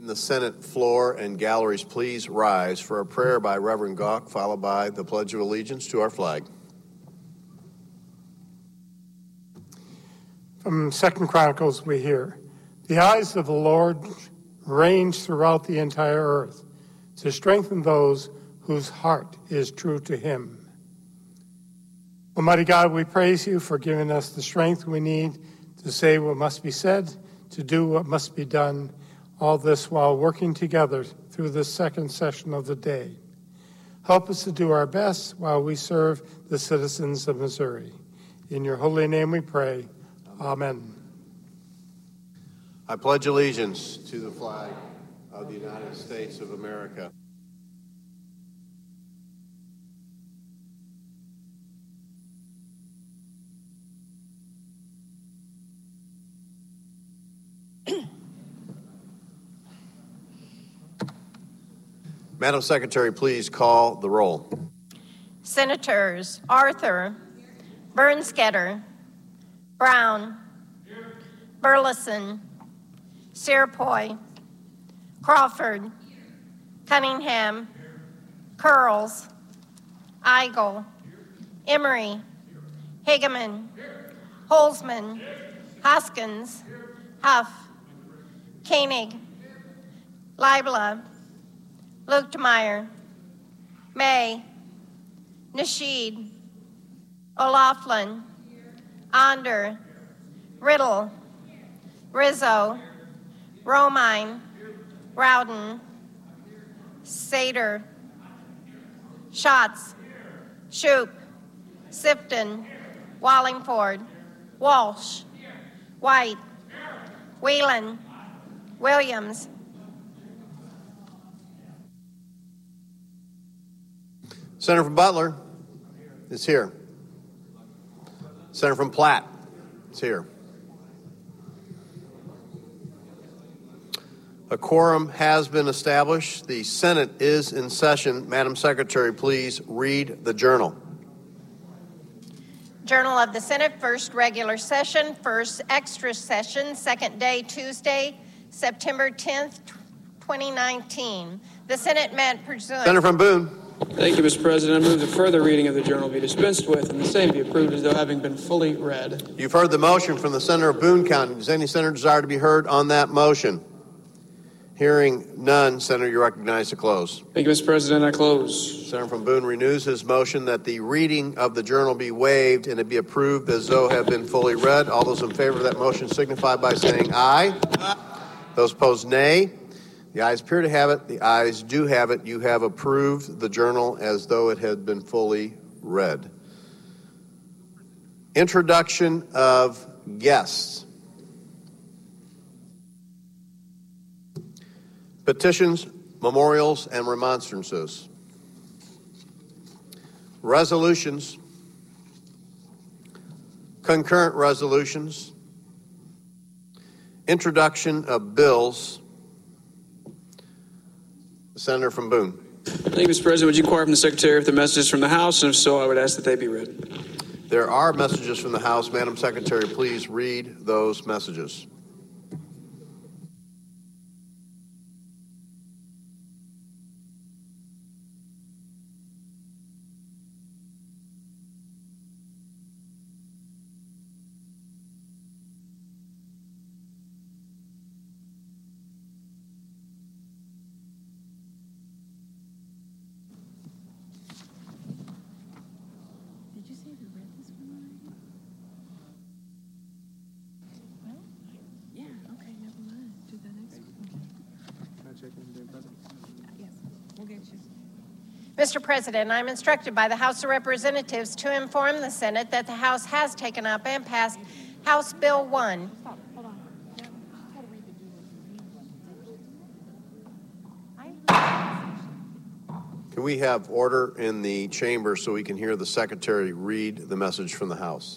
In the Senate floor and galleries, please rise for a prayer by Reverend Gauck, followed by the Pledge of Allegiance to our flag. From 2 Chronicles we hear, "The eyes of the Lord range throughout the entire earth to strengthen those whose heart is true to him." Almighty God, we praise you for giving us the strength we need to say what must be said, to do what must be done, all this while working together through this second session of the day. Help us to do our best while we serve the citizens of Missouri. In your holy name we pray. Amen. I pledge allegiance to the flag of the United States of America. Madam Secretary, please call the roll. Senators Arthur, Bernsketter, Brown, Burleson, Searpoy, Crawford, Cunningham, Curls, Eigel, Emery, Hageman, Holzman, Hoskins, Huff, Koenig, Leibler, Luchtmeyer, May, Nasheed, O'Laughlin, Onder, Riddle, Rizzo, Romine, Rowden, Sater, Schatz, Shoup, Sifton, Wallingford, Walsh, White, Whelan, Williams. Senator from Butler is here. Senator from Platte is here. A quorum has been established. The Senate is in session. Madam Secretary, please read the journal. Journal of the Senate, first regular session, first extra session, second day, Tuesday, September 10th, 2019. The Senate met pursuant. Senator from Boone. Thank you, Mr. President. I move the further reading of the journal be dispensed with and the same be approved as though having been fully read. You've heard the motion from the Senator of Boone County. Does any senator desire to be heard on that motion? Hearing none, Senator, you're recognized to close. Thank you, Mr. President. I close. Senator from Boone renews his motion that the reading of the journal be waived and it be approved as though have been fully read. All those in favor of that motion signify by saying aye. Those opposed, nay. The ayes appear to have it. The ayes do have it. You have approved the journal as though it had been fully read. Introduction of guests. Petitions, memorials, and remonstrances. Resolutions. Concurrent resolutions. Introduction of bills. The Senator from Boone. Thank you, Mr. President. Would you inquire from the Secretary if the messages from the House, and if so, I would ask that they be read. There are messages from the House. Madam Secretary, please read those messages. Mr. President, I'm instructed by the House of Representatives to inform the Senate that the House has taken up and passed House Bill 1. Can we have order in the chamber so we can hear the Secretary read the message from the House?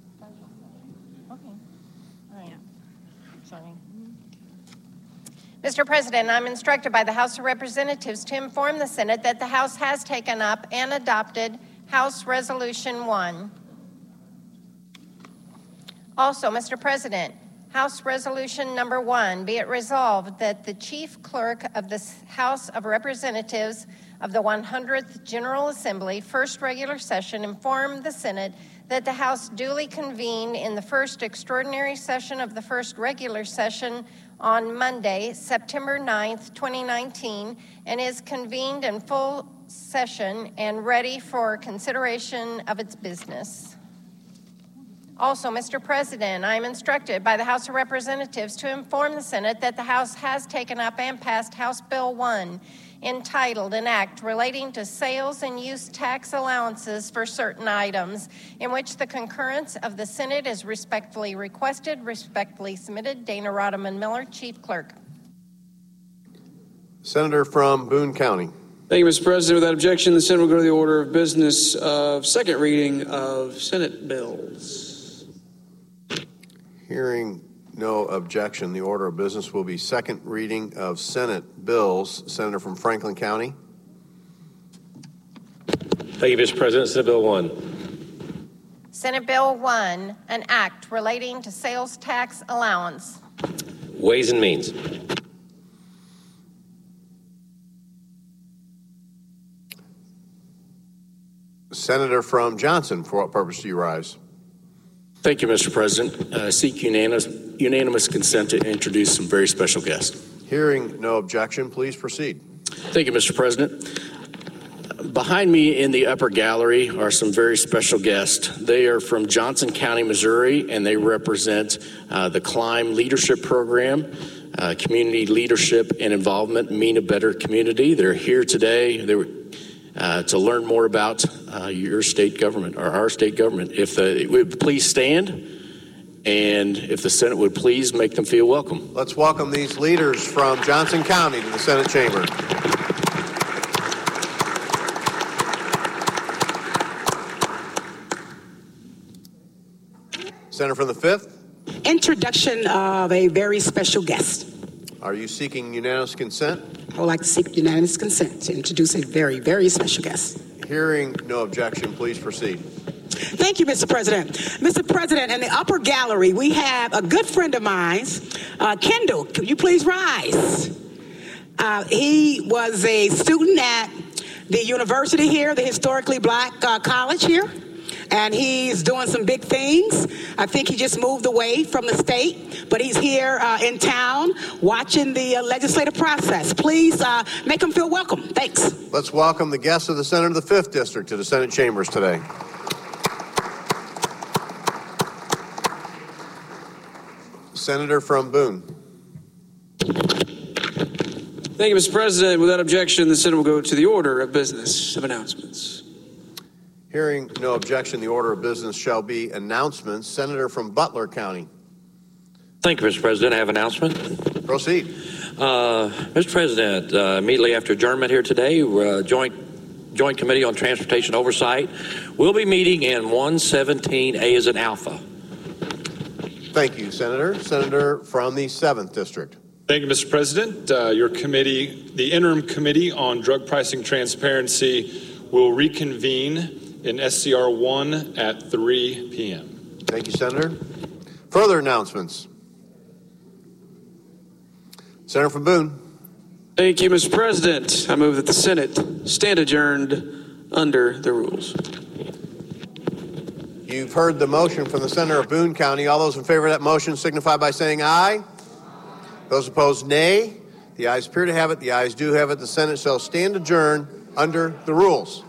Mr. President, I'm instructed by the House of Representatives to inform the Senate that the House has taken up and adopted House Resolution 1. Also, Mr. President, House Resolution Number 1, be it resolved that the Chief Clerk of the House of Representatives of the 100th General Assembly, first regular session, inform the Senate that the House duly convened in the first extraordinary session of the first regular session on Monday, September 9th, 2019, and is convened in full session and ready for consideration of its business. Also, Mr. President, I am instructed by the House of Representatives to inform the Senate that the House has taken up and passed House Bill 1, entitled An Act Relating to Sales and Use Tax Allowances for Certain Items, in which the concurrence of the Senate is respectfully requested. Respectfully submitted, Dana Rodeman Miller, Chief Clerk. Senator from Boone County. Thank you, Mr. President. Without objection, the Senate will go to the order of business of second reading of Senate bills. Hearing no objection, the order of business will be second reading of Senate bills. Senator from Franklin County. Thank you, Mr. President. Senate Bill 1. Senate Bill 1, an act relating to sales tax allowance. Ways and Means. Senator from Johnson, for what purpose do you rise? Thank you, Mr. President. Seek unanimous consent to introduce some very special guests. Hearing no objection, please proceed. Thank you, Mr. President. Behind me in the upper gallery are some very special guests. They are from Johnson County, Missouri, and they represent the CLIMB Leadership Program, Community Leadership and Involvement, Mean a Better Community. They're here today to learn more about your state government, or our state government. If it would please stand, and if the Senate would please make them feel welcome. Let's welcome these leaders from Johnson County to the Senate chamber. Senator from the 5th. Introduction of a very special guest. Are you seeking unanimous consent? I would like to seek unanimous consent to introduce a very, very special guest. Hearing no objection, please proceed. Thank you, Mr. President. Mr. President, in the upper gallery, we have a good friend of mine, Kendall. Could you please rise? He was a student at the university here, the historically black college here. And he's doing some big things. I think he just moved away from the state, but he's here in town watching the legislative process. Please make him feel welcome. Thanks. Let's welcome the guests of the Senate of the 5th District to the Senate chambers today. Senator from Boone. Thank you, Mr. President. Without objection, the Senate will go to the order of business of announcements. Hearing no objection, the order of business shall be announcements. Senator from Butler County. Thank you, Mr. President. I have an announcement. Proceed. Mr. President, immediately after adjournment here today, Joint Committee on Transportation Oversight will be meeting in 117A as an alpha. Thank you, Senator. Senator from the 7th District. Thank you, Mr. President. Your committee, the Interim Committee on Drug Pricing Transparency, will reconvene in SCR 1 at 3 p.m. Thank you, Senator. Further announcements. Senator from Boone. Thank you, Mr. President. I move that the Senate stand adjourned under the rules. You've heard the motion from the Senator of Boone County. All those in favor of that motion signify by saying aye. Those opposed, nay. The ayes appear to have it. The ayes do have it. The Senate shall stand adjourned under the rules.